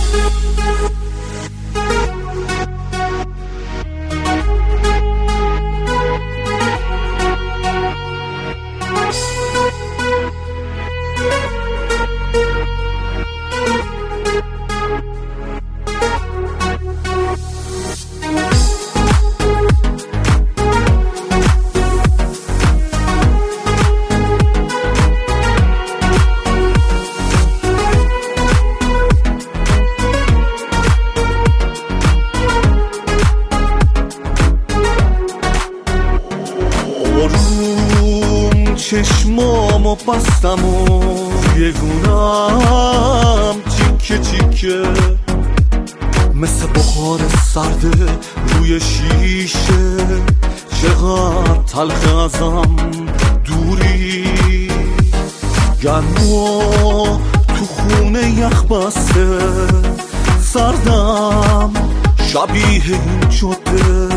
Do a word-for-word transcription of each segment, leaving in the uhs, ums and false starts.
چشمامو بستم و یگونم تیکه تیکه مثل بخار سرده روی شیشه، چقدر تلخ ازم دوری، گرما تو خونه یخ بسته، سردم شبیه این جاده،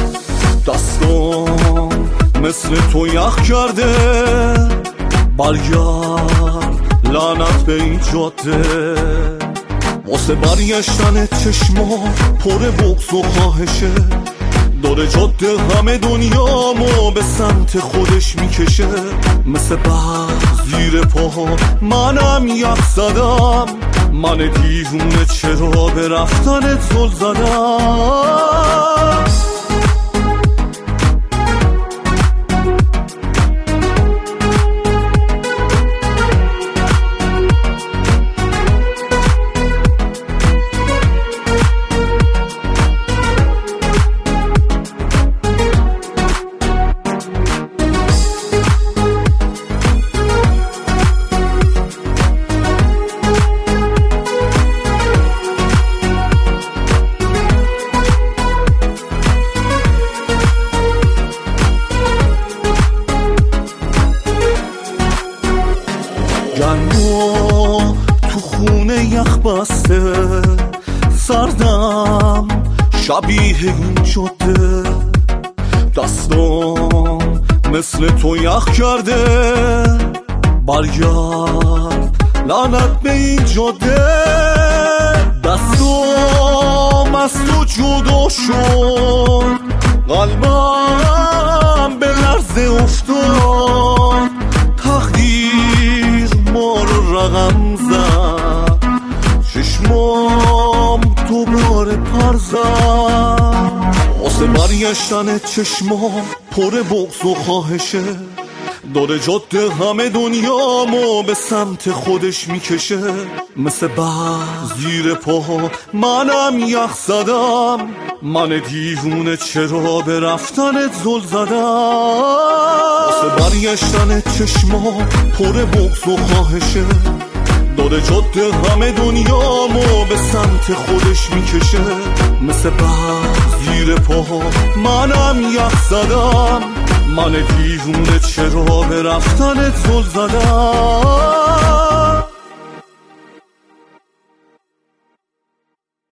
دستام مثل تو یخ کرده، برگرد لعنت به این جاده. واسه برگشتن چشما پر بغض و خواهشه، داره جاده همه دنیامو به سمت خودش میکشه، مثل برق زیر پاها منم یخ زدم، من دیوونه چرا به رفتنت زل زدم. گرما تو خونه یخ بسته، سردم شبیه این جاده، دستام مثل تو یخ کرده، برگرد لعنت به این جاده. دستام از تو جدا شد، قلبم به لرزه افتاد، تقدیر ما رو رقم زد، چشمام دوباره پر زد. واسه برگشتن چشمام پر بغض و خواهشه، داره جاده همه دنیامو به سمت خودش میکشه، مثل برق زیر پاها منم یخ زدم، من دیوونه چرا به رفتنت زل زدم. واسه برگشتن چشمام پر بغض و خواهشه، داره جاده همه دنیامو به سمت خودش میکشه، مثل برق زیر پاها منم یخ زدم، من دیوونه چرا به رفتنت زل زدم.